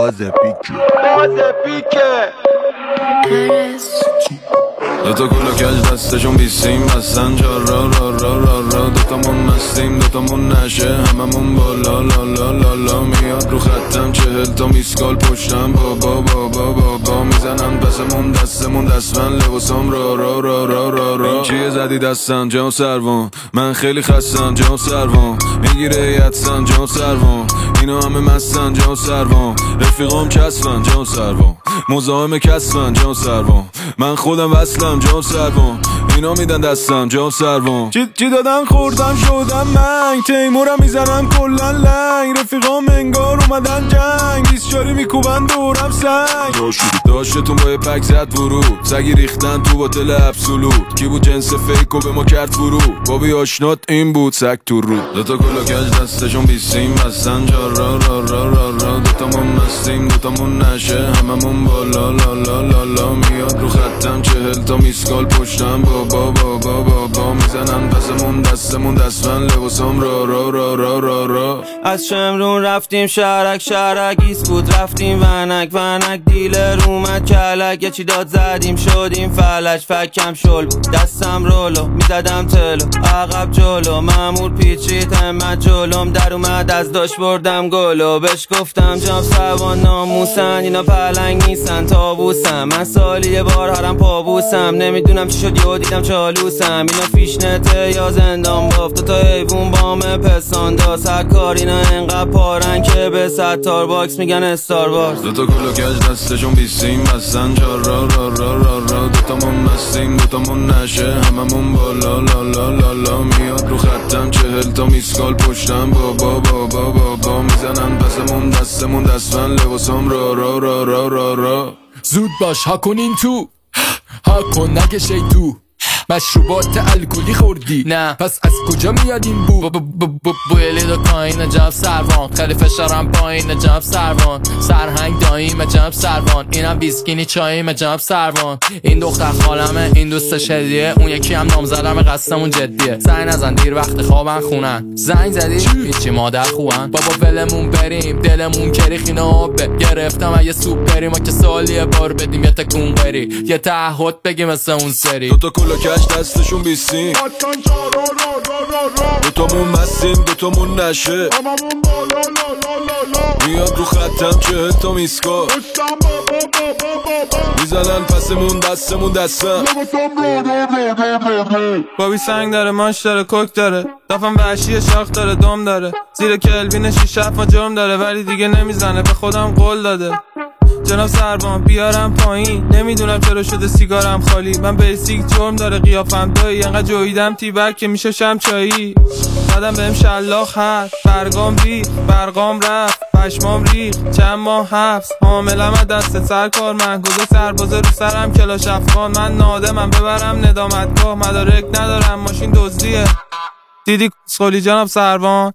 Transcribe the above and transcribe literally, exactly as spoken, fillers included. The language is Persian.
فاز پیکه فاز پیکه دوتا کلا کج دستشون بیستیم بستن جا را را را را را دوتامون مستیم دوتامون نشه هممون بالا لا لا لا لا میاد رو خطم چهل تا میسکال پشتم بابا بابا بابا میزنن پسمون دستمون دستمن لباسم را را را را را را چیه زدی دستم جام سروان من خیلی خستم جام سروان میگیره یدسن جام سروان اینا همه مستن جام سروان رفیقام کسفن جام سروان مزاحم کسفن جام سروان من خودم وصلم جام سروان اینا میدن دستم جام سروان چی, چی دادن خوردم شدم من تیمورم میزنم کلا لنگ رفیقام انگار اومدن جنگ بیسچاری میکوبن دورم سنگ داشتتون با یه پک زد ورود سگی ریختن تو باتل ابسولوت کی بود جنس فیکو به ما کرد فرو بابی آشنات این بود سگ تو رو دوتا کلا کج دستشون بیستیم بستن جا را را را را را دوتامون مستیم دوتامون نشه هممون بالا لا لا لا لا میاد رو خطم چهل تا میسکال پشتم بابا بابا بابا میزنن پسمون دستمون دستمن لباسم را را را را را را از شمرون رفتیم شهرک شهرک ایسکوت رفتیم ونک ونک دیلر اومد کلک یه چی داد زدیم شدیم فلج فکم شل دستم رولو میزدم تلو عقب جلو مامور پیچید همت جلوم در اومد از داشت بردم گلو بهش گفتم جام سوان ناموسن اینا پلنگ نیستن تابوسم من سالی یه بار هرم پابوسم نمیدونم چی شد یهو دیدم چالوسم اینا فیشنته یا زندان بافت دوتا حیوون بام پستان داست هر کار اینا انقدر پارن که به ستار باکس میگن استار وارز دوتا کلا کج دستشون بیستیم بستن جا را را را را را دوتامون مستیم دوتامون نشه هممون بالا لا لا لا لا میاد رو خطم چهل تا میسکال پشتم بابا بابا بابا میزنن پسمون دستمون دستمن لباسم را را را را را را زود باش ها کنین تو ها کن نگه شیطو مشروبات الکلی خوردی نه پس از کجا میاد این بو بوی لیدو کاین جاب سروان خیلی فشارم پایین جاب سروان سرهنگ داییم جاب سروان اینم ویسکینی چاییم جاب سروان این دختر خالمه این دوستش هدیه اون یکی هم نامزدم قصدمون جدیه زنگ نزن دیر وقت خوابن خونن زنگ زدی هیچی مادر خوبن بابا ولمون بریم دلمون کریخینه آبه گرفتم اگه سوپ بریم ما که سالیه بار بدیم یه تکون بری یه تعهد بگیم مثل اون سری دوتا کلا کج دستشون بیستیم دوتامون مستیم دوتامون نشه میاد رو خطم چهل تا میسکال میزنن پسمون دستمون دستم بابی سنگ داره ماش داره کوک داره دفعم وحشی شاخ داره دم داره زیر کلوین شیش هفت ما جرم داره ولی دیگه نمیزنه به خودم قول داده جناب سروان بیارم پایین نمیدونم چرا شده سیگارم خالی من بیسیک جرم داره قیافم دایی انقدر جویدم تیبک که میشه شم چایی دادم بهم شلاخ هست برگام ریخ برگام رفت پشمام ریخ چند ماه حبس حاملم از دست سرکار من گذاشت سربازه رو سرم کلاش افغان من نادمم ببرم ندامتگاه مدارک ندارم ماشین دزدیه دیدی کسخولی جناب سروان